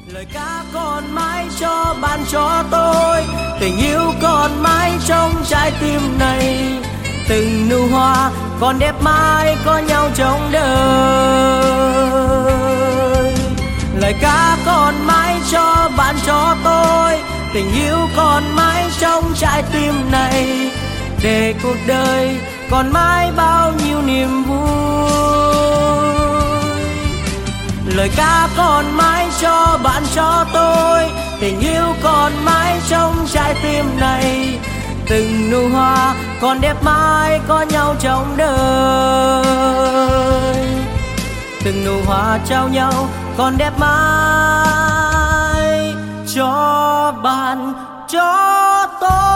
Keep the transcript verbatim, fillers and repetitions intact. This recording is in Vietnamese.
Lời ca còn mãi cho bạn cho tôi, tình yêu còn mãi trong trái tim này, từng nụ hoa còn đẹp mãi có nhau trong đời. Lời ca còn mãi cho bạn cho tôi, tình yêu còn mãi trong trái tim này, để cuộc đời còn mãi bao nhiêu niềm vui. Lời ca còn mãi cho bạn cho tôi, tình yêu còn mãi trong trái tim này, từng nụ hoa còn đẹp mãi có nhau trong đời. Từng nụ hoa trao nhau còn đẹp mãi cho bạn cho tôi.